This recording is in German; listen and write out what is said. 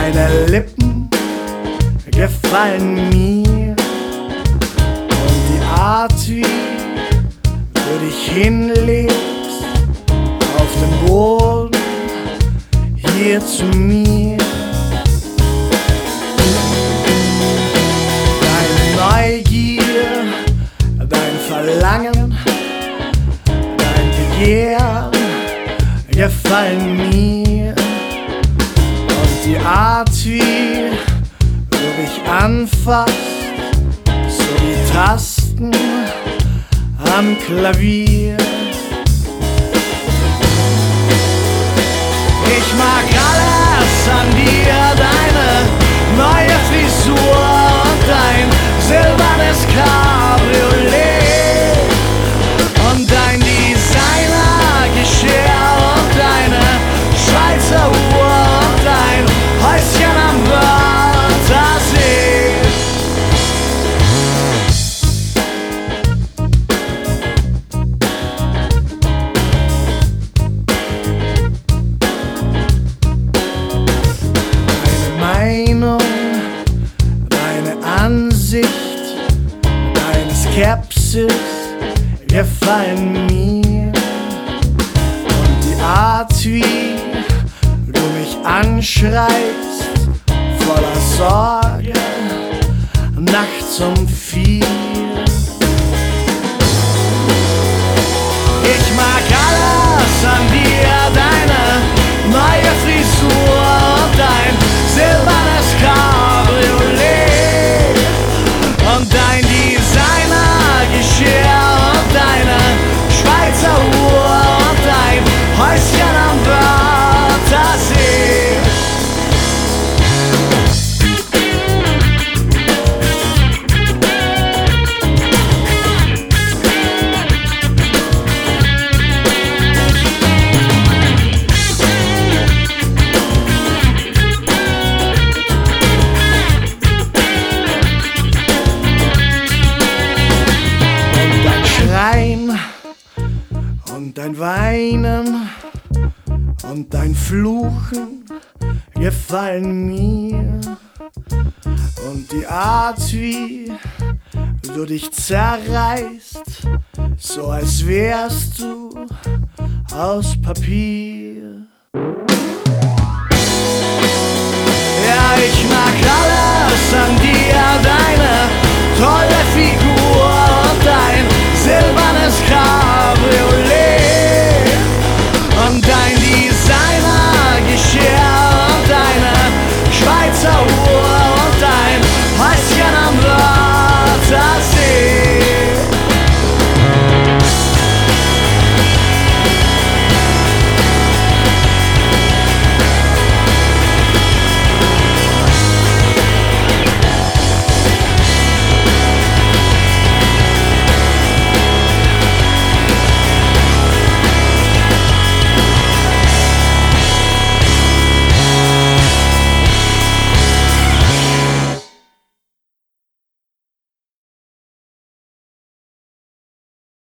Deine Lippen gefallen mir und die Art, wie du dich hinlegst auf den Boden hier zu mir. Deine Neugier, dein Verlangen, dein Begehren gefallen mir und die Art, wie du mich anfasst, so wie Tasten am Klavier. Ich mag alles an dir, deine neue Frisur und dein silbernes Cabriolet und dein Designergeschirr und deine Schweizer Uhr und dein Häuschen am Wörthersee. Deine Ansicht, deine Skepsis gefallen mir und die Art, wie du mich anschreist, voller Sorge, nachts um 4. Ich mag alles an dir, deine neue Frisur und dein silbernes Cabriolet und dein Designergeschirr und deine Schweizer Uhr und dein Häuschen am Wörthersee. Und dein Weinen und dein Fluchen gefallen mir und die Art, wie du dich zerreißt, so als wärst du aus Papier.